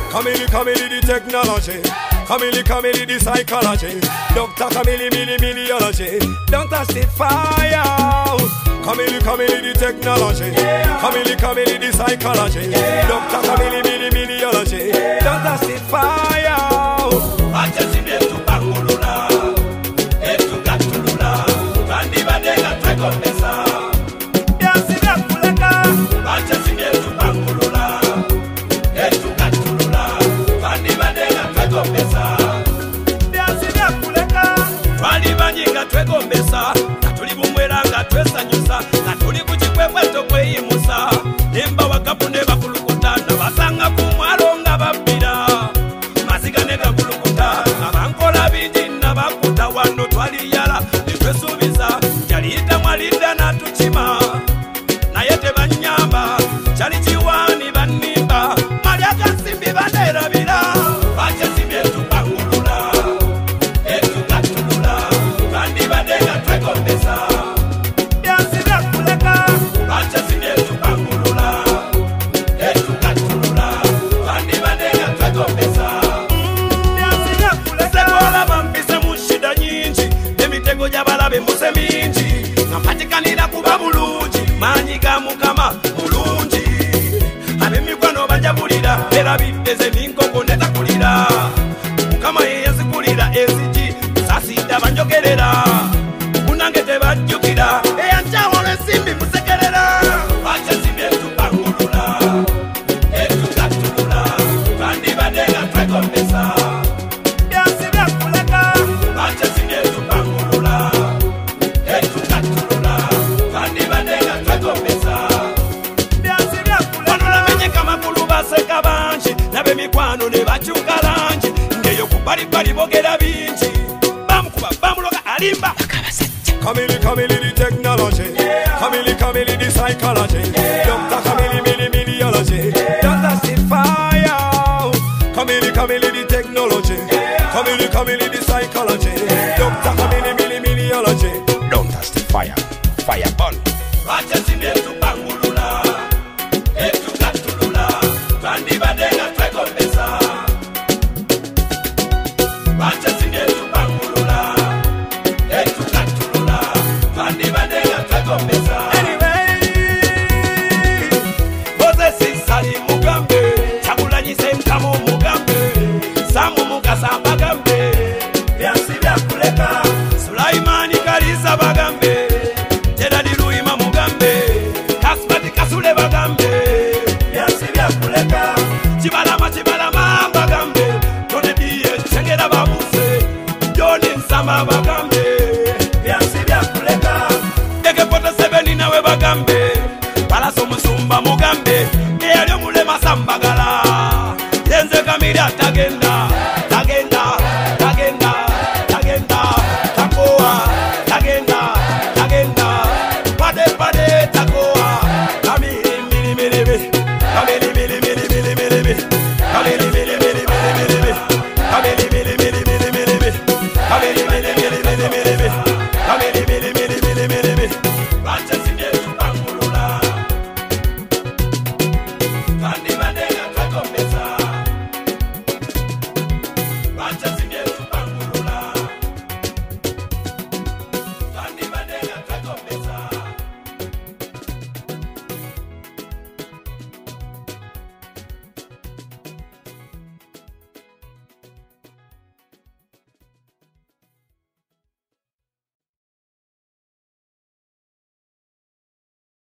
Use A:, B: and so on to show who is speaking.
A: Camille the technology. Camille the psychology. Dr. Camille miliology. Don't touch the fire. Camille the technology. Camille the psychology. Dr. Camille miliology. Don't touch the fire.
B: Twegombesa katuli bumwera nga twesanyusa katuli kuchikwekweto kweyimusa nemba wakapune bakulukuta nabasanga ku mwalo nga babbira maziga ne gakulukuta abankola bingi nabakuta wano twaliyala netwesuubiza yaliyita mwalidda natukima naye tebanyamba kyali kiwaani bannimba malyagasimbi baneerabira bakyasimbye tupangulula Mpatikanira kuba bulungi manyi ga mukama bulungi ab'emikwano banjabulira era biddeze ninkoko netakulira mukama ye yazikulira ezigi sasidda banjogerera munange tebajjukira eyanjawolo ensimbi musekerera bakyasimbi etupangulula etugatulula bandibadde nga twegombesa byasibyakuleka bakyasimbi etupangulula baseka bangi nab'emikwano ne bakyuka langi ngeyo ku balibali bogera bingi bamukuba bamuloga alimba
A: Camille the technology. Camille the psychology. Dr. Camille miliology. Don't touch the fire. Camille the technology. Camille the psychology. Dr. Camille miliology.
B: Don't touch the fire. Fire burn. Sulaimani Kalisa bagambe Teda diruima mugambe Kasmati kasule bagambe Yansi vya kuleka Chibalama bagambe Tone diye chengera babuse Joni nsama bagambe Yansi vya kuleka Ege pota sebeni nawe bagambe Palaso musumba mugambe Eyalio mule masambagala Yenze kamira tagenda Pade